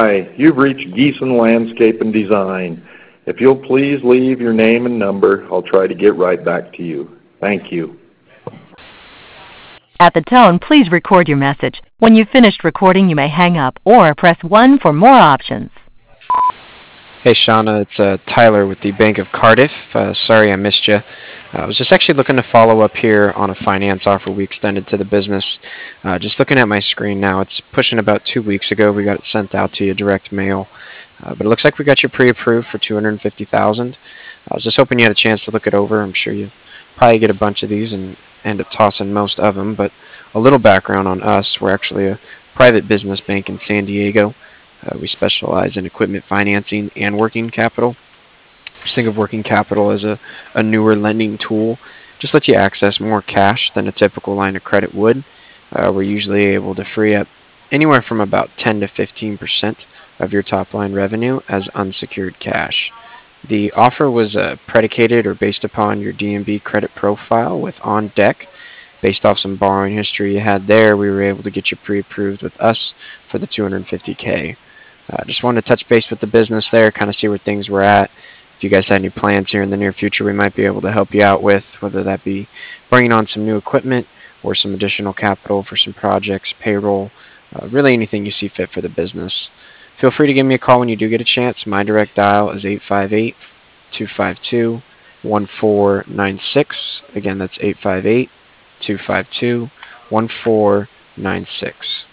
Hi, you've reached Geeson Landscape and Design. If you'll please leave your name and number, I'll try to get right back to you. Thank you. At the tone, please record your message. When you've finished recording, you may hang up or press 1 for more options. Hey Shauna, it's Tyler with the Bank of Cardiff. Sorry I missed you. I was just actually looking to follow up here on a finance offer we extended to the business. Just looking at my screen now, it's pushing about 2 weeks ago. We got it sent out to you direct mail, but it looks like we got you pre-approved for $250,000. I was just hoping you had a chance to look it over. I'm sure you probably get a bunch of these and end up tossing most of them. But a little background on us: we're actually a private business bank in San Diego. We specialize in equipment financing and working capital. Just think of working capital as a newer lending tool. Just lets you access more cash than a typical line of credit would. We're usually able to free up anywhere from about 10 to 15% of your top line revenue as unsecured cash. The offer was predicated or based upon your DNB credit profile with On Deck. Based off some borrowing history you had there, we were able to get you pre-approved with us for the 250K. Just wanted to touch base with the business there, kind of see where things were at. If you guys had any plans here in the near future, we might be able to help you out with, whether that be bringing on some new equipment or some additional capital for some projects, payroll, really anything you see fit for the business. Feel free to give me a call when you do get a chance. My direct dial is 858-252-1496. Again, that's 858-252-1496.